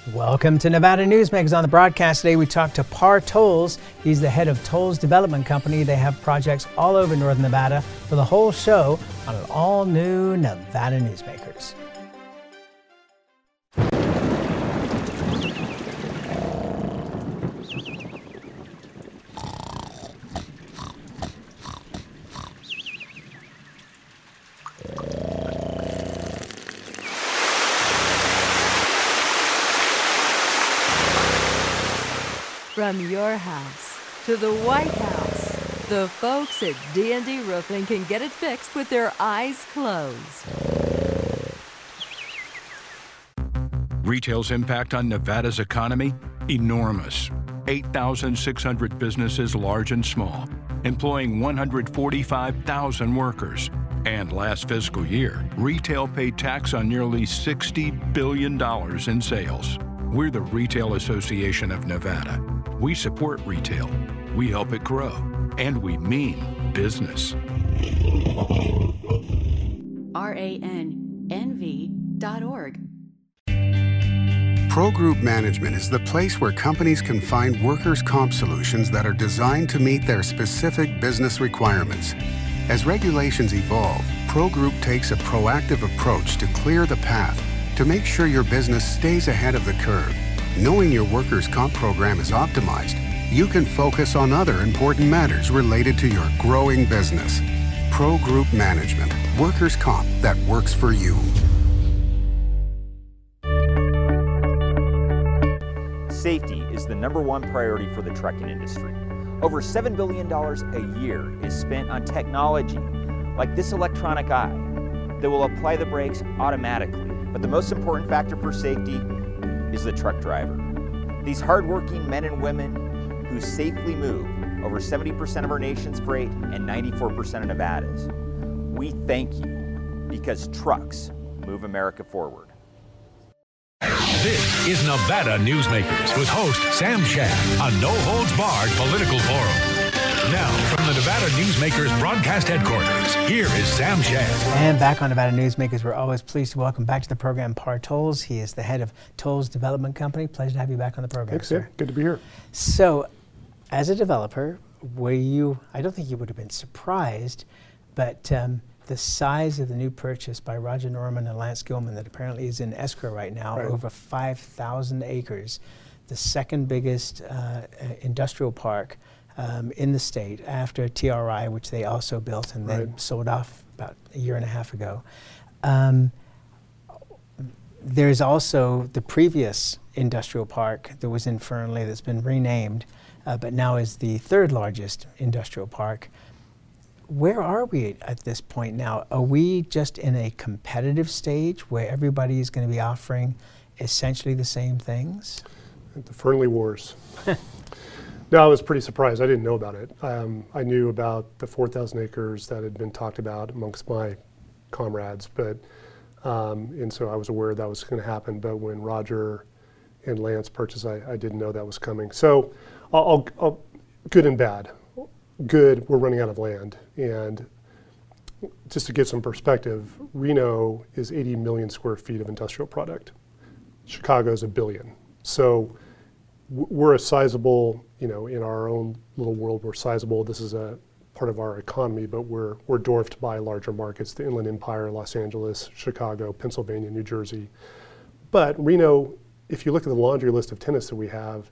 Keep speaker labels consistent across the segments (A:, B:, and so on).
A: Welcome to Nevada Newsmakers. On the broadcast today, we talked to Par Tolles. He's the head of Tolles Development Company. They have projects all over Northern Nevada. For the whole show on an all-new Nevada Newsmakers.
B: From your house to the White House, the folks at D&D Roofing can get it fixed with their eyes closed.
C: Retail's impact on Nevada's economy? Enormous. 8,600 businesses, large and small, employing 145,000 workers. And last fiscal year, retail paid tax on nearly $60 billion in sales. We're the Retail Association of Nevada. We support retail, we help it grow, and we mean business.
D: RANNV.org.
E: Pro Group Management is the place where companies can find workers' comp solutions that are designed to meet their specific business requirements. As regulations evolve, Pro Group takes a proactive approach to clear the path to make sure your business stays ahead of the curve. Knowing your workers' comp program is optimized, you can focus on other important matters related to your growing business. Pro Group Management, workers' comp that works for you.
F: Safety is the #1 priority for the trucking industry. Over $7 billion a year is spent on technology like this electronic eye that will apply the brakes automatically. But the most important factor for safety is the truck driver. These hardworking men and women who safely move over 70% of our nation's freight and 94% of Nevada's. We thank you because trucks move America forward.
G: This is Nevada Newsmakers with host Sam Shad on No Holds Barred Political Forum. Now, from the Nevada Newsmakers broadcast headquarters, here is Sam Shad.
A: And back on Nevada Newsmakers, we're always pleased to welcome back to the program Par Tolles. He is the head of Tolles Development Company. Pleasure to have you back on the program,
H: Thanks,
A: sir.
H: Good to be here.
A: So, as a developer, I don't think you would have been surprised, but the size of the new purchase by Roger Norman and Lance Gilman that apparently is in escrow right now,
H: Right.
A: over 5,000 acres, the second biggest industrial park in the state after TRI, which they also built and then sold off about a year and a half ago. There's also the previous industrial park that was in Fernley that's been renamed, but now is the third largest industrial park. Where are we at this point now? Are we just in a competitive stage where everybody's going to be offering essentially the same things?
H: The Fernley Wars. No, I was pretty surprised. I didn't know about it. I knew about the 4,000 acres that had been talked about amongst my comrades, but and so I was aware that was going to happen. But when Roger and Lance purchased, I didn't know that was coming. So, I'll good and bad. Good, we're running out of land, and just to give some perspective, Reno is 80 million square feet of industrial product. Chicago's 1 billion. So we're a sizable, in our own little world, we're sizable. This is a part of our economy, but we're dwarfed by larger markets, the Inland Empire, Los Angeles, Chicago, Pennsylvania, New Jersey. But Reno, if you look at the laundry list of tenants that we have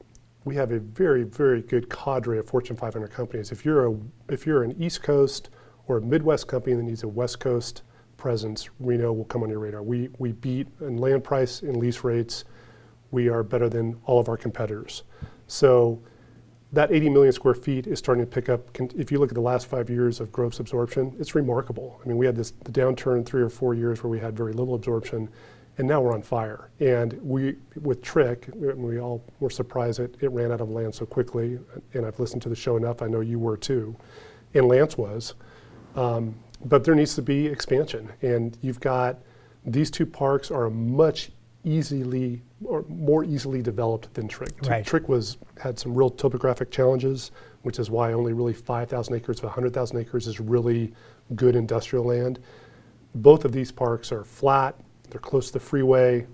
H: a very, very good cadre of Fortune 500 companies. If you're an East Coast or a Midwest company that needs a West Coast presence, Reno will come on your radar. We beat in land price and lease rates. We are better than all of our competitors. So that 80 million square feet is starting to pick up. If you look at the last 5 years of gross absorption, it's remarkable. I mean, we had the downturn 3 or 4 years where we had very little absorption, and now we're on fire. And with Trick, we all were surprised that it ran out of land so quickly. And I've listened to the show enough, I know you were too. And Lance was. But there needs to be expansion. And you've got, these two parks are more easily developed than Trick.
A: Right.
H: Trick had some real topographic challenges, which is why only really 5,000 acres of 100,000 acres is really good industrial land. Both of these parks are flat. They're close to the freeway.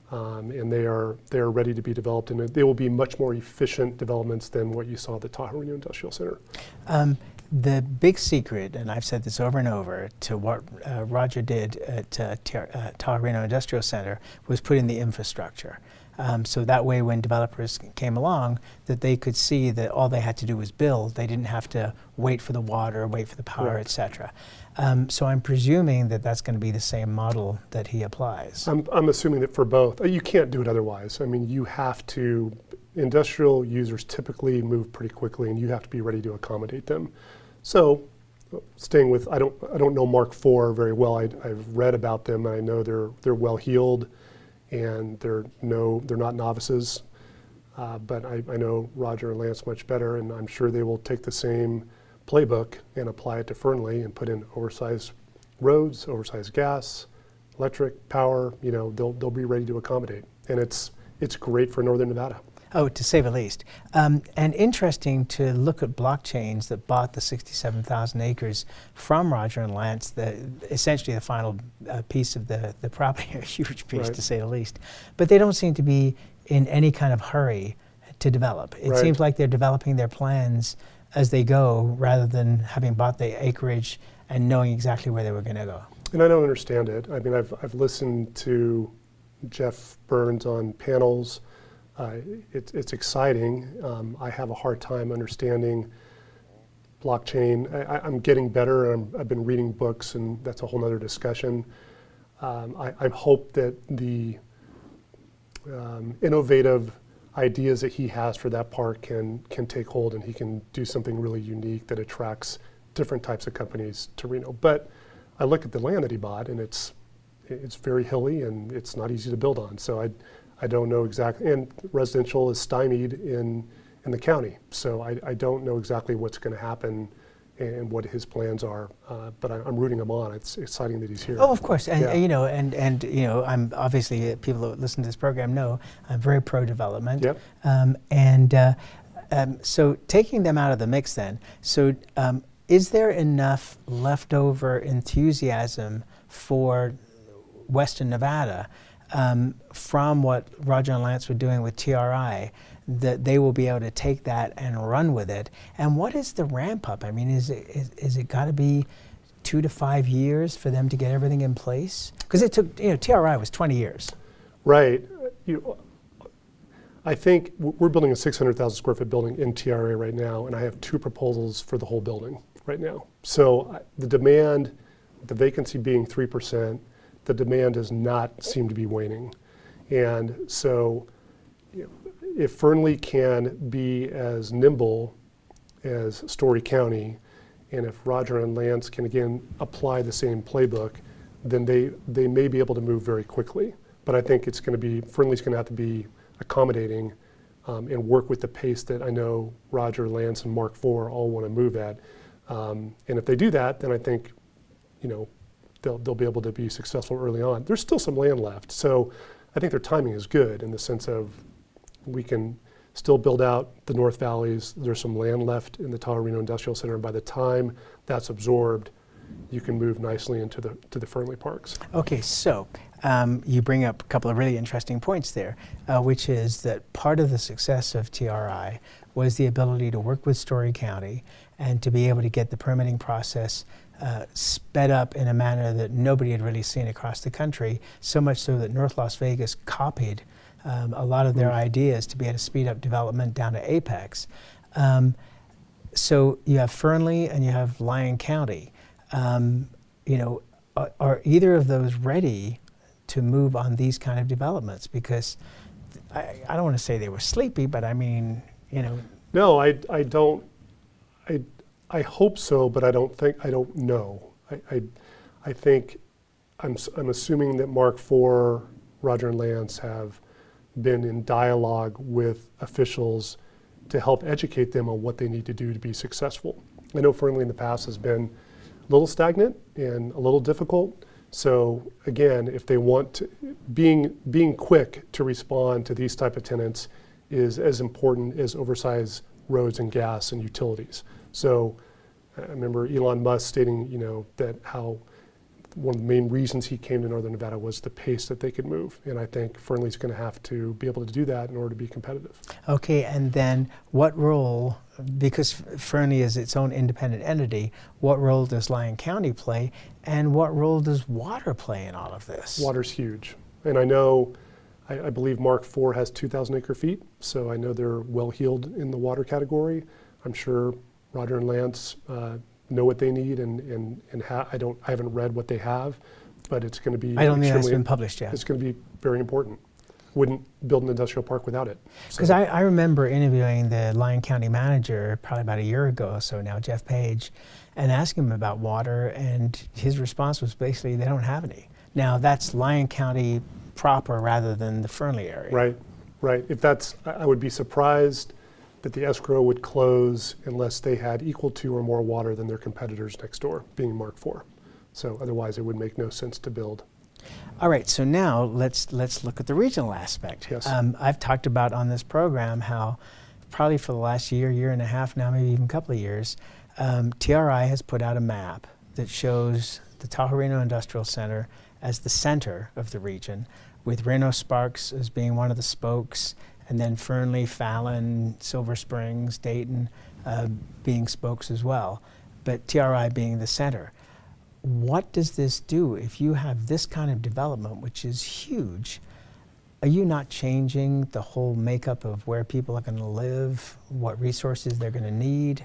H: and they are ready to be developed, and they will be much more efficient developments than what you saw at the Tahoe Reno Industrial Center.
A: The big secret, and I've said this over and over, to what Roger did at Tahoe Reno Industrial Center was put in the infrastructure. So that way when developers came along, that they could see that all they had to do was build. They didn't have to wait for the water, wait for the power,
H: Correct.
A: et cetera. So I'm presuming that that's going to be the same model that he applies.
H: I'm assuming that for both. You can't do it otherwise. I mean, you have to, industrial users typically move pretty quickly, and you have to be ready to accommodate them. So staying with, I don't know Mark IV very well. I've read about them, and I know they're well-heeled, and they're not novices. But I know Roger and Lance much better, and I'm sure they will take the same playbook and apply it to Fernley and put in oversized roads, oversized gas, electric, power. You know, they'll be ready to accommodate, and it's great for Northern Nevada.
A: Oh, to say the least. And interesting to look at blockchains that bought the 67,000 acres from Roger and Lance, essentially the final piece of the property, a huge piece, right, to say the least. But they don't seem to be in any kind of hurry to develop. It
H: right.
A: seems like they're developing their plans as they go, rather than having bought the acreage and knowing exactly where they were going to go.
H: And I don't understand it. I mean, I've listened to Jeff Burns on panels. It's exciting. I have a hard time understanding blockchain. I'm getting better. I've been reading books, and that's a whole other discussion. I hope that the innovative ideas that he has for that park can take hold, and he can do something really unique that attracts different types of companies to Reno. But I look at the land that he bought, and it's very hilly, and it's not easy to build on. So I don't know exactly, and residential is stymied in the county. So I don't know exactly what's going to happen and what his plans are, but I'm rooting him on. It's exciting that he's here.
A: Oh, of course, and
H: yeah.
A: you know, and you know, I'm obviously, people that listen to this program know I'm very pro-development.
H: Yep.
A: So taking them out of the mix, then, so is there enough leftover enthusiasm for Western Nevada from what Roger and Lance were doing with TRI, that they will be able to take that and run with it? And what is the ramp up? I mean, is it got to be 2 to 5 years for them to get everything in place? Because it took, you know, TRI was 20 years.
H: Right. I think we're building a 600,000 square foot building in TRA right now, and I have 2 proposals for the whole building right now. So the demand, the vacancy being 3%, the demand does not seem to be waning. And so, you know, if Fernley can be as nimble as Story County, and if Roger and Lance can again apply the same playbook, then they may be able to move very quickly. But I think it's going to be, Fernley's going to have to be accommodating and work with the pace that I know Roger, Lance, and Mark IV all want to move at. And if they do that, then I think, you know, they'll be able to be successful early on. There's still some land left, so I think their timing is good in the sense of we can still build out the North Valleys. There's some land left in the Tahoe Reno Industrial Center, and by the time that's absorbed, you can move nicely into the Fernley parks.
A: Okay, so you bring up a couple of really interesting points there, which is that part of the success of TRI was the ability to work with Story County and to be able to get the permitting process sped up in a manner that nobody had really seen across the country, so much so that North Las Vegas copied a lot of their ideas to be able to speed up development down to Apex. So you have Fernley and you have Lyon County. You know, are either of those ready to move on these kind of developments? Because I don't want to say they were sleepy, but I mean, you know.
H: No, I don't. I hope so, but I don't know. I think I'm assuming that Mark IV, Roger and Lance have been in dialogue with officials to help educate them on what they need to do to be successful. I know Fernley in the past has been a little stagnant and a little difficult. So again, if they want to, being quick to respond to these type of tenants is as important as oversized roads and gas and utilities. So I remember Elon Musk stating, you know, that how one of the main reasons he came to Northern Nevada was the pace that they could move. And I think Fernley's going to have to be able to do that in order to be competitive.
A: Okay, and then what role, because Fernley is its own independent entity, what role does Lyon County play, and what role does water play in all of this?
H: Water's huge. And I know, I believe Mark IV has 2,000 acre feet, so I know they're well-heeled in the water category. I'm sure Roger and Lance know what they need, and I haven't read what they have, but it's going to be.
A: I don't think that's been published yet.
H: It's going to be very important. Wouldn't build an industrial park without it.
A: Because I remember interviewing the Lyon County manager probably about a year ago or so now, Jeff Page, and asking him about water, and his response was basically they don't have any. Now that's Lyon County proper rather than the Fernley area.
H: Right, right. If that's, I would be surprised that the escrow would close unless they had equal to or more water than their competitors next door, being Mark IV. So otherwise it would make no sense to build.
A: All right, so now let's look at the regional aspect.
H: Yes.
A: I've talked about on this program how probably for the last year and a half now, maybe even a couple of years, TRI has put out a map that shows the Tahoe Reno Industrial Center as the center of the region, with Reno Sparks as being one of the spokes, and then Fernley, Fallon, Silver Springs, Dayton being spokes as well, but TRI being the center. What does this do if you have this kind of development, which is huge? Are you not changing the whole makeup of where people are going to live, what resources they're going to need?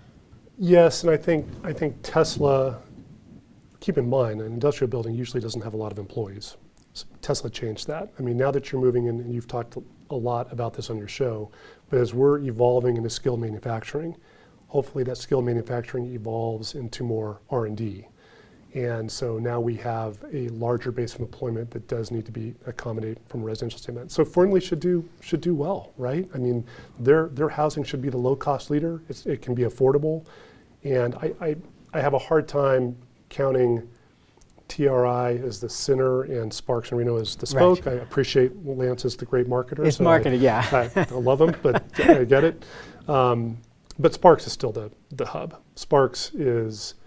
H: Yes, and I think Tesla, keep in mind, an industrial building usually doesn't have a lot of employees. So Tesla changed that. I mean, now that you're moving in, and you've talked a lot about this on your show, but as we're evolving into skilled manufacturing, hopefully that skilled manufacturing evolves into more R&D. And so now we have a larger base of employment that does need to be accommodated from a residential standpoint. So Fernley should do well, right? I mean, their housing should be the low-cost leader. It can be affordable, and I have a hard time counting TRI as the center and Sparks and Reno as the spoke. Right. I appreciate Lance as the great marketer.
A: It's so marketing, yeah.
H: I love him, but I get it. But Sparks is still the hub. Sparks is,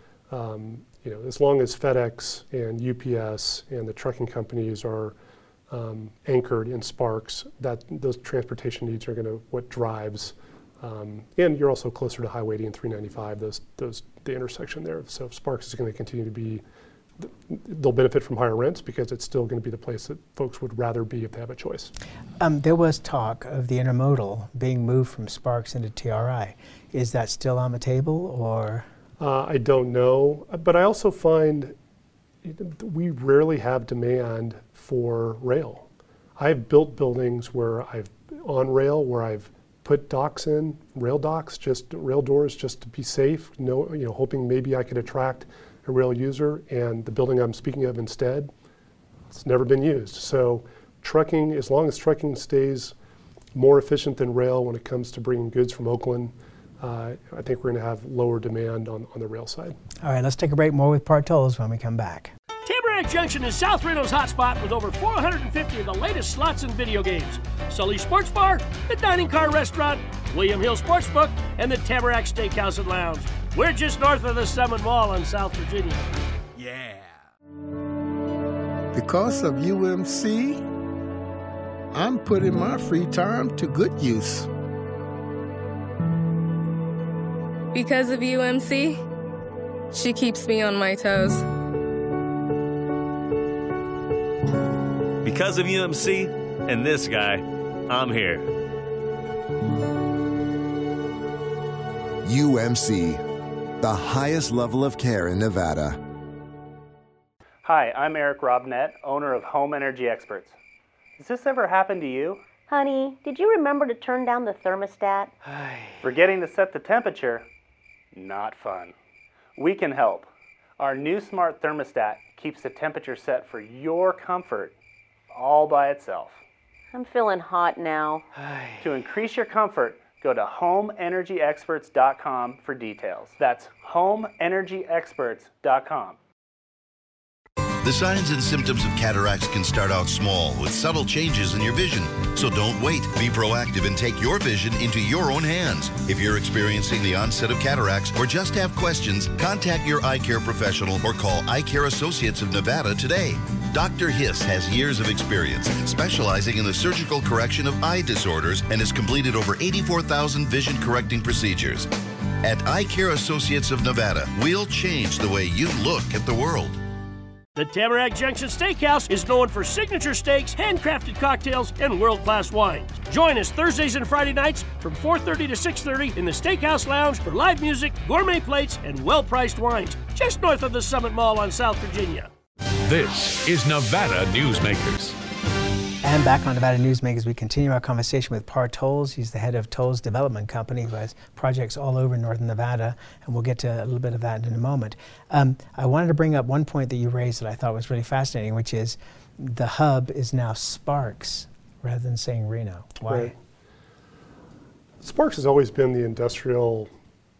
H: as long as FedEx and UPS and the trucking companies are anchored in Sparks, those transportation needs are going to what drives. And you're also closer to Highway 80 and 395, the intersection there. So Sparks is going to continue to be. They'll benefit from higher rents because it's still going to be the place that folks would rather be if they have a choice.
A: There was talk of the intermodal being moved from Sparks into TRI. Is that still on the table, or?
H: I don't know, but I also find we rarely have demand for rail. I've built buildings where I've put docks in, rail docks, just rail doors, just to be safe. Hoping maybe I could attract a rail user, and the building I'm speaking of instead, it's never been used. So trucking, as long as trucking stays more efficient than rail when it comes to bringing goods from Oakland, I think we're going to have lower demand on the rail side.
A: All right, let's take a break. More with Partols when we come back.
I: Tamarack Junction is South Reno's hotspot with over 450 of the latest slots and video games. Sully Sports Bar, the Dining Car Restaurant, William Hill Sportsbook, and the Tamarack Steakhouse and Lounge. We're just north of the Summit Mall in South Virginia. Yeah.
J: Because of UMC, I'm putting my free time to good use.
K: Because of UMC, she keeps me on my toes.
L: Because of UMC and this guy, I'm here.
M: UMC, the highest level of care in Nevada.
N: Hi, I'm Eric Robnett, owner of Home Energy Experts. Has this ever happened to you?
O: Honey, did you remember to turn down the thermostat?
N: Forgetting to set the temperature? Not fun. We can help. Our new smart thermostat keeps the temperature set for your comfort all by itself.
O: I'm feeling hot now.
N: To increase your comfort, go to homeenergyexperts.com for details. That's homeenergyexperts.com.
P: The signs and symptoms of cataracts can start out small with subtle changes in your vision. So don't wait. Be proactive and take your vision into your own hands. If you're experiencing the onset of cataracts or just have questions, contact your eye care professional or call Eye Care Associates of Nevada today. Dr. Hiss has years of experience specializing in the surgical correction of eye disorders and has completed over 84,000 vision correcting procedures. At Eye Care Associates of Nevada, we'll change the way you look at the world.
I: The Tamarack Junction Steakhouse is known for signature steaks, handcrafted cocktails, and world-class wines. Join us Thursdays and Friday nights from 4:30 to 6:30 in the Steakhouse Lounge for live music, gourmet plates, and well-priced wines, just north of the Summit Mall on South Virginia.
G: This is Nevada Newsmakers.
A: And back on Nevada Newsmakers, we continue our conversation with Par Tolles. He's the head of Tolles Development Company, who has projects all over northern Nevada, and we'll get to a little bit of that in a moment. I wanted to bring up one point that you raised that I thought was really fascinating, which is the hub is now Sparks rather than saying Reno. Why?
H: Right. Sparks has always been the industrial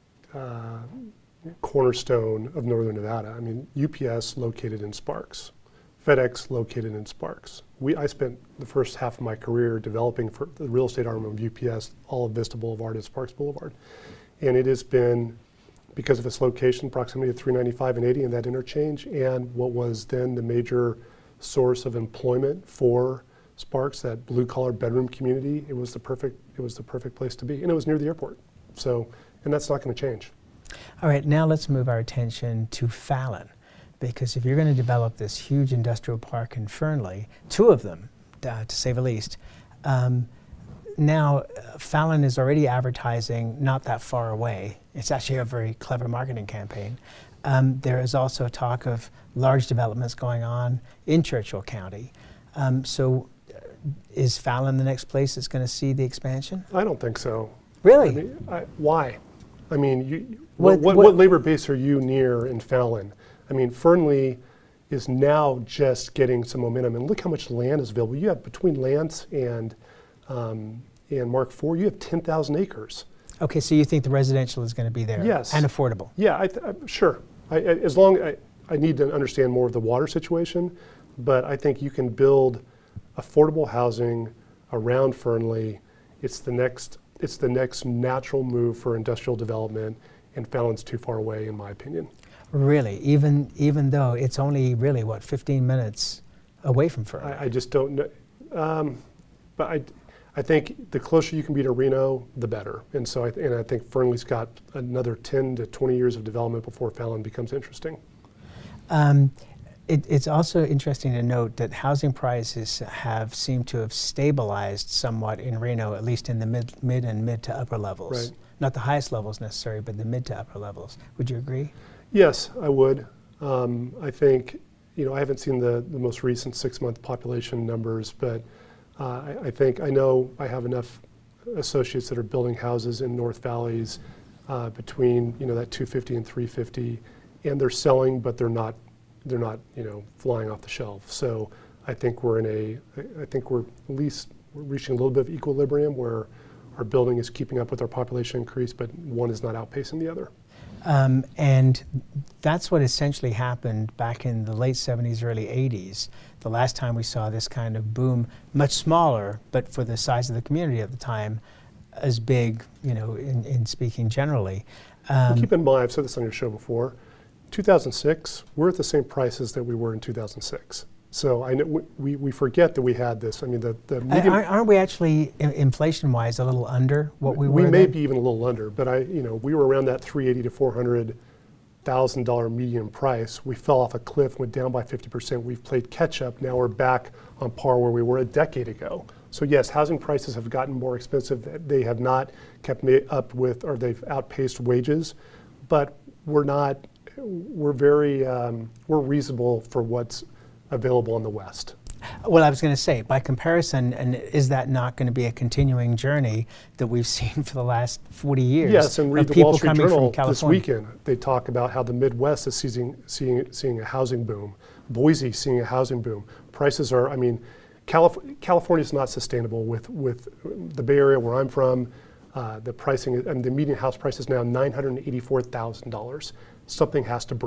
H: cornerstone of northern Nevada. I mean, UPS located in Sparks, FedEx located in Sparks. I spent the first half of my career developing for the real estate arm of UPS, all of Vista Boulevard and Sparks Boulevard. And it has been, because of its location, proximity to 395 and 80 and that interchange, and what was then the major source of employment for Sparks, that blue-collar bedroom community, it was the perfect place to be. And it was near the airport. So, and that's not going to change.
A: All right, now let's move our attention to Fallon. Because if you're going to develop this huge industrial park in Fernley, two of them, to say the least, now Fallon is already advertising not that far away. It's actually a very clever marketing campaign. There is also talk of large developments going on in Churchill County. So is Fallon the next place that's going to see the expansion?
H: I don't think so.
A: Really?
H: I mean, why? I mean, what labor base are you near in Fallon? I mean, Fernley is now just getting some momentum, and look how much land is available. You have between Lance and Mark IV, you have 10,000 acres.
A: Okay, so you think the residential is going to be there?
H: Yes.
A: And affordable?
H: Yeah, sure. As long I need to understand more of the water situation, but I think you can build affordable housing around Fernley. It's the next natural move for industrial development, and Fallon's too far away, in my opinion.
A: Really, even though it's only really, what, 15 minutes away from Fernley?
H: I just don't know. But I think the closer you can be to Reno, the better. And so I think Fernley's got another 10 to 20 years of development before Fallon becomes interesting.
A: It's also interesting to note that housing prices have seemed to have stabilized somewhat in Reno, at least in the mid to upper levels.
H: Right.
A: Not the highest levels necessarily, but the mid to upper levels. Would you agree?
H: Yes, I would. I think, I haven't seen the most recent 6-month population numbers, but I know I have enough associates that are building houses in North Valleys between, that 250 and 350, and they're selling, but they're not flying off the shelf. So I think we're at least reaching a little bit of equilibrium where our building is keeping up with our population increase, but one is not outpacing the other.
A: And that's what essentially happened back in the late 70s, early 80s. The last time we saw this kind of boom, much smaller, but for the size of the community at the time, as big, in speaking generally.
H: Keep in mind, I've said this on your show before, 2006, we're at the same prices that we were in 2006. So I know we forget that we had this. I mean, the median.
A: Aren't we actually, inflation-wise, a little under what we were?
H: We may
A: then?
H: be even a little under, but we were around that $380,000 to $400,000 median price. We fell off a cliff, went down by 50%. We've played catch up. Now we're back on par where we were a decade ago. So yes, housing prices have gotten more expensive. They have not kept up with, or they've outpaced wages, but we're not. We're very we're reasonable for what's available in the West.
A: Well, I was going to say, by comparison, and is that not going to be a continuing journey that we've seen for the last 40 years?
H: Yes, and read the
A: people
H: Wall Street
A: coming
H: Journal
A: from
H: this weekend. They talk about how the Midwest is seeing a housing boom. Boise seeing a housing boom. Prices are, California is not sustainable with the Bay Area where I'm from. The pricing, the median house price is now $984,000. Something has to break.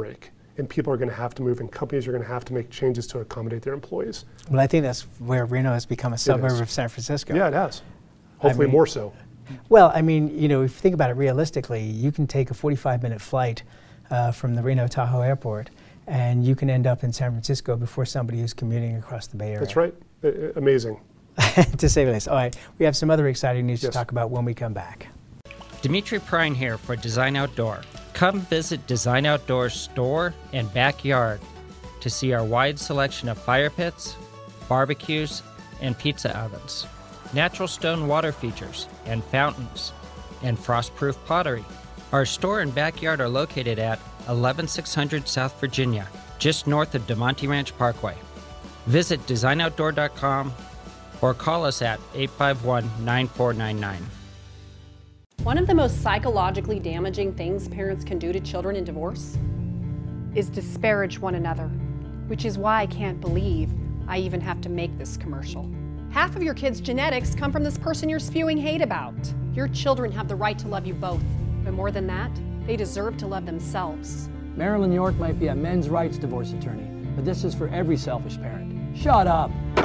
H: and people are going to have to move, and companies are going to have to make changes to accommodate their employees.
A: Well, I think that's where Reno has become a suburb of San Francisco.
H: Yeah, it has. Hopefully more so.
A: Well, I mean, you know, if you think about it realistically, you can take a 45-minute flight from the Reno Tahoe Airport, and you can end up in San Francisco before somebody who's commuting across the Bay Area.
H: That's right. Amazing.
A: To say the least. All right, we have some other exciting news to talk about when we come back.
Q: Dimitri Prine here for Design Outdoor. Come visit Design Outdoor's store and backyard to see our wide selection of fire pits, barbecues, and pizza ovens, natural stone water features and fountains, and frost-proof pottery. Our store and backyard are located at 11600 South Virginia, just north of DeMonte Ranch Parkway. Visit designoutdoor.com or call us at 851-9499.
R: One of the most psychologically damaging things parents can do to children in divorce is disparage one another, which is why I can't believe I even have to make this commercial. Half of your kids' genetics come from this person you're spewing hate about. Your children have the right to love you both, but more than that, they deserve to love themselves.
S: Marilyn York might be a men's rights divorce attorney, but this is for every selfish parent. Shut up!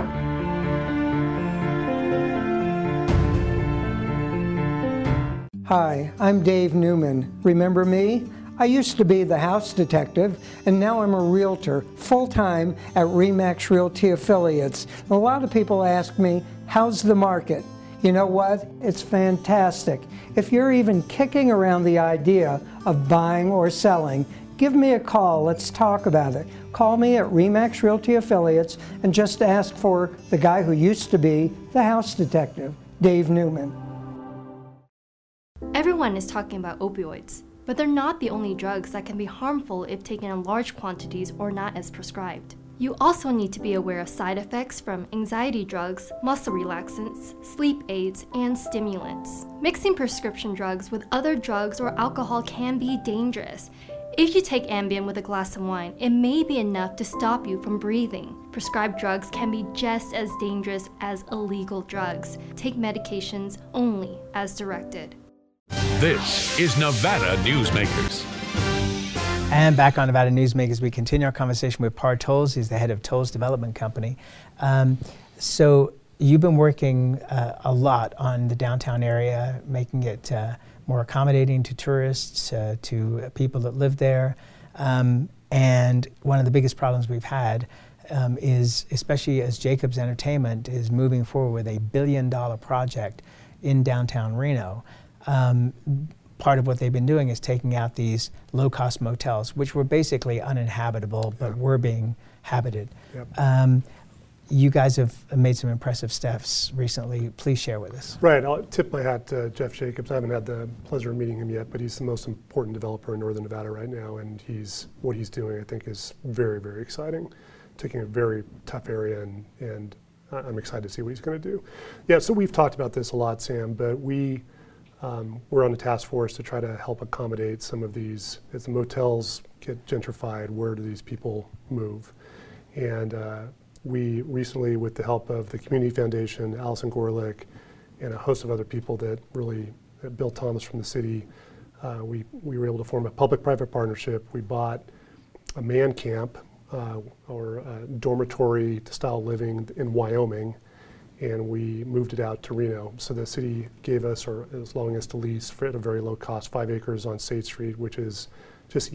T: Hi, I'm Dave Newman. Remember me? I used to be the house detective, and now I'm a realtor, full-time at RE/MAX Realty Affiliates. A lot of people ask me, how's the market? You know what? It's fantastic. If you're even kicking around the idea of buying or selling, give me a call. Let's talk about it. Call me at RE/MAX Realty Affiliates and just ask for the guy who used to be the house detective, Dave Newman.
U: Everyone is talking about opioids, but they're not the only drugs that can be harmful if taken in large quantities or not as prescribed. You also need to be aware of side effects from anxiety drugs, muscle relaxants, sleep aids, and stimulants. Mixing prescription drugs with other drugs or alcohol can be dangerous. If you take Ambien with a glass of wine, it may be enough to stop you from breathing. Prescribed drugs can be just as dangerous as illegal drugs. Take medications only as directed.
G: This is Nevada Newsmakers.
A: And back on Nevada Newsmakers, we continue our conversation with Par Tolles. He's the head of Tolles Development Company. So you've been working a lot on the downtown area, making it more accommodating to tourists, to people that live there. And one of the biggest problems we've had is, especially as Jacobs Entertainment is moving forward with a $1 billion project in downtown Reno. Part of what they've been doing is taking out these low-cost motels, which were basically uninhabitable, but were being habited. Yep. You guys have made some impressive steps recently. Please share with us.
H: Right. I'll tip my hat to Jeff Jacobs. I haven't had the pleasure of meeting him yet, but he's the most important developer in Northern Nevada right now, and what he's doing, I think, is very, very exciting. Taking a very tough area, and I'm excited to see what he's going to do. Yeah, so we've talked about this a lot, Sam, but we're on a task force to try to help accommodate some of these. As the motels get gentrified, where do these people move? And we recently, with the help of the Community Foundation, Allison Gorlick, and a host of other people Bill Thomas from the city, we were able to form a public-private partnership. We bought a man camp, or a dormitory style living in Wyoming, and we moved it out to Reno. So the city gave us, or is allowing us to lease at a very low cost, 5 acres on State Street, which is just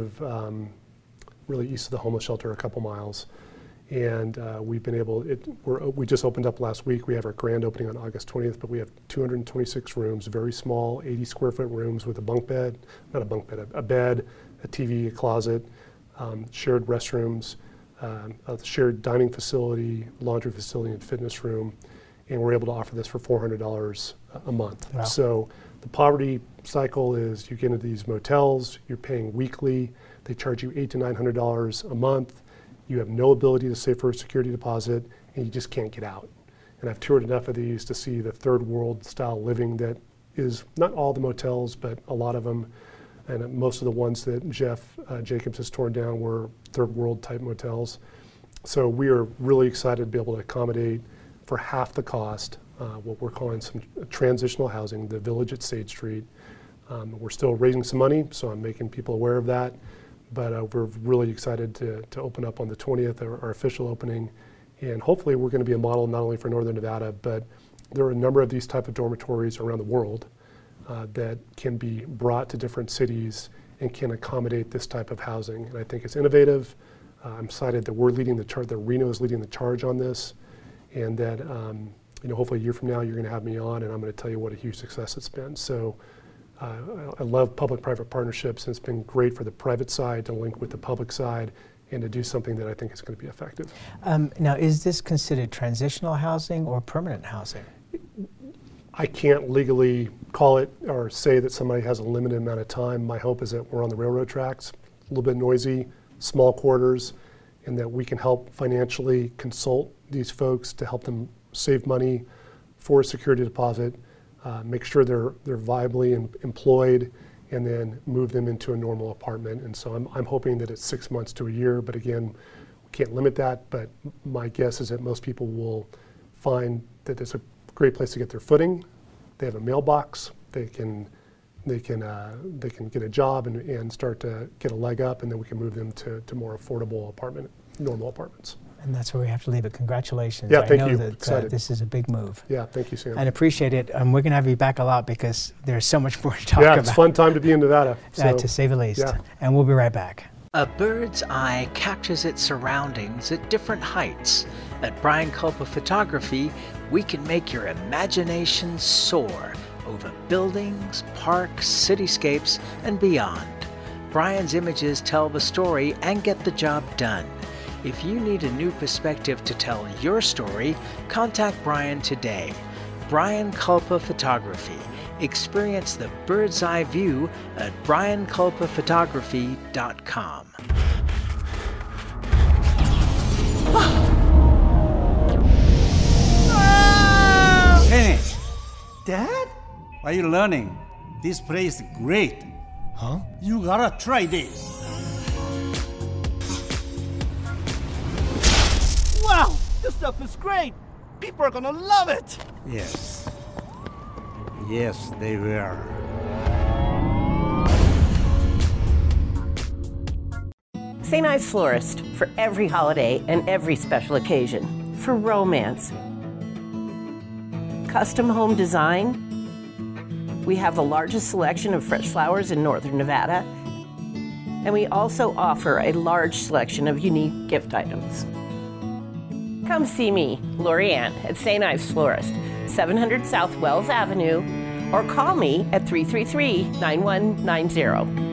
H: really east of the homeless shelter, a couple miles. And we've been able, we just opened up last week. We have our grand opening on August 20th, but we have 226 rooms, very small, 80 square foot rooms with a bunk bed, not a bunk bed, a bed, a TV, a closet, shared restrooms, a shared dining facility, laundry facility, and fitness room, and we're able to offer this for $400 a month. Wow. So the poverty cycle is you get into these motels, you're paying weekly, they charge you $800 to $900 a month, you have no ability to save for a security deposit, and you just can't get out. And I've toured enough of these to see the third world style living that is not all the motels, but a lot of them. And most of the ones that Jeff Jacobs has torn down were third world type motels. So we are really excited to be able to accommodate for half the cost what we're calling some transitional housing, the Village at State Street. We're still raising some money, so I'm making people aware of that. but we're really excited to open up on the 20th, our official opening. And hopefully we're going to be a model not only for Northern Nevada, but there are a number of these type of dormitories around the world that can be brought to different cities and can accommodate this type of housing. And I think it's innovative. I'm excited that we're leading the charge, that Reno is leading the charge on this, and that hopefully a year from now you're going to have me on and I'm going to tell you what a huge success it's been. So I love public-private partnerships, and it's been great for the private side to link with the public side and to do something that I think is going to be effective.
A: Now, is this considered transitional housing or permanent housing?
H: I can't legally call it or say that somebody has a limited amount of time. My hope is that we're on the railroad tracks, a little bit noisy, small quarters, and that we can help financially consult these folks to help them save money for a security deposit, make sure they're viably employed, and then move them into a normal apartment. And so I'm hoping that it's 6 months to a year, but again, we can't limit that, but my guess is that most people will find that it's a great place to get their footing. They have a mailbox. They can get a job and start to get a leg up, and then we can move them to more affordable normal apartments.
A: And that's where we have to leave it. Congratulations.
H: Yeah, thank you.
A: I know that this is a big move.
H: Yeah, thank you, Sam.
A: And appreciate it. We're going to have you back a lot because there's so much more to talk about.
H: Yeah, it's a fun time to be in Nevada.
A: To say the least.
H: Yeah.
A: And we'll be right back.
B: A bird's eye captures its surroundings at different heights. At Brian Culpa Photography, we can make your imagination soar over buildings, parks, cityscapes, and beyond. Brian's images tell the story and get the job done. If you need a new perspective to tell your story, contact Brian today. Brian Culpa Photography. Experience the bird's eye view at brianculpaphotography.com.
V: Kenny! Dad? What are you learning? This place is great. Huh? You gotta try this.
W: Wow! This stuff is great! People are gonna love it!
V: Yes. Yes, they will.
X: St. Ives Florist, for every holiday and every special occasion. For romance. Custom home design. We have the largest selection of fresh flowers in Northern Nevada. And we also offer a large selection of unique gift items. Come see me, Lori Ann, at St. Ives Florist, 700 South Wells Avenue, or call me at 333-9190.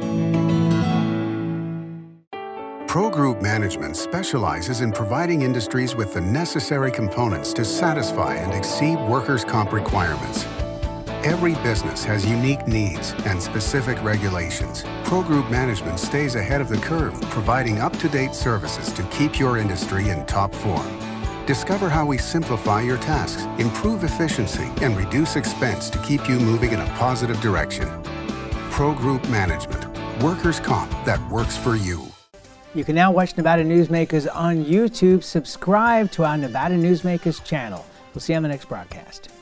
E: Pro Group Management specializes in providing industries with the necessary components to satisfy and exceed workers' comp requirements. Every business has unique needs and specific regulations. Pro Group Management stays ahead of the curve, providing up-to-date services to keep your industry in top form. Discover how we simplify your tasks, improve efficiency, and reduce expense to keep you moving in a positive direction. Pro Group Management. Workers' comp that works for you.
A: You can now watch Nevada Newsmakers on YouTube. Subscribe to our Nevada Newsmakers channel. We'll see you on the next broadcast.